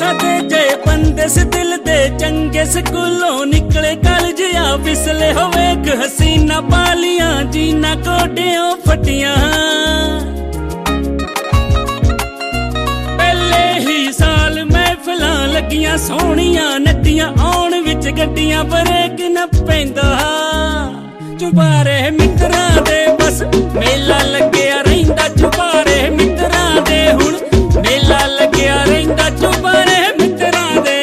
सादे जे बंदे से दिल दे चंगे स्कूलों निकले कॉलेज आ फिसले होवे हसीना पालियां जीना कोटियों फटियां पहले ही साल महफिलां लगियां सोहणियां नदियां आउण विच गड्डियां ब्रेक न पैंदा चुबारे मित्तरां दे बस मेला लग्या रहिंदा चुबारे मित्तरां दे हुण मेला लग्या रहिंदा चुबारे मित्तरां दे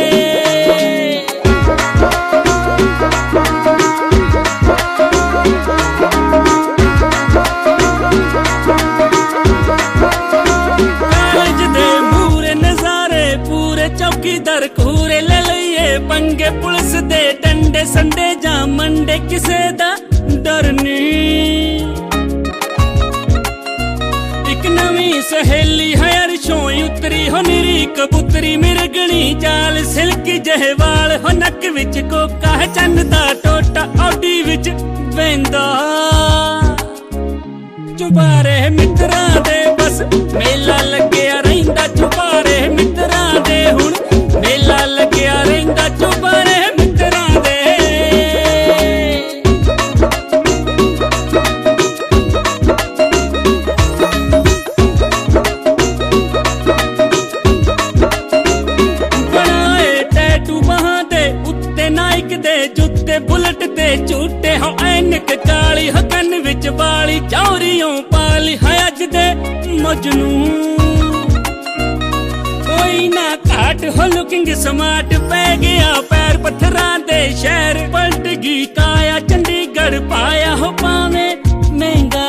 कालेज दे मूरे नजारे पूरे चौकीदार खूरे ले लईए पंगे पुलिस दे डंडे संडे जा मंडे किसे दा डर नहीं एक नवी सहेली है अरशों उतरी हो निरी कबूतरी मिरगणी जाल सिल्की जहवाल हो नक विच कोका है चंद दा टोटा औडी विच वेंदा चुबारे मित्तरां दे बस मेला लग्या रहिंदा चुबारे मित्तरां दे हुण मेला लग्या रहिंदा चुबारे मित्तरां दे जुत्ते बुलेट दे झूठे हो ऐनक काली हो कन विच वाली चौरियों पाली है अज दे मजनू कोई ना घाट हो लुकिंग स्मार्ट पै गया पैर पत्थरां दे शहर पलट गई काया चंडीगढ़ पाया हो पावे महंगा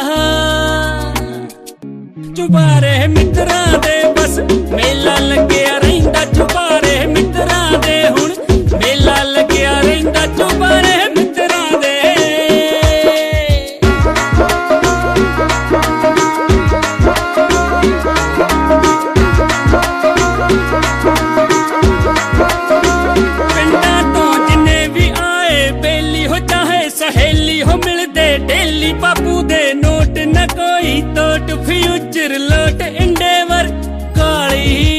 चुबारे मित्तरां दे बस मेला लग्या रहिंदा चुबारे मित्तरां दे हुण मेला लग्या रहिंदा चुबारे मित्तरां दे पिंडां तो जिन्ने भी आए बेली हो चाहे सहेली हो मिलदे डेली बापू दे नोट न कोई तोट फ्यूचर लोट इंडेवर काली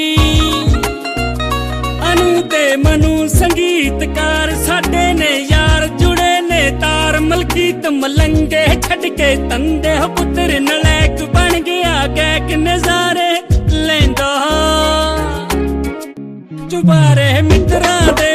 मनु संगीतकार साडे ने यार जुड़े ने तार मलकीत मलंगे छड़ के तंदे हो पुत्र नलैक बन गया गैक नजारे लेंदा चुबारे मित्तरां दे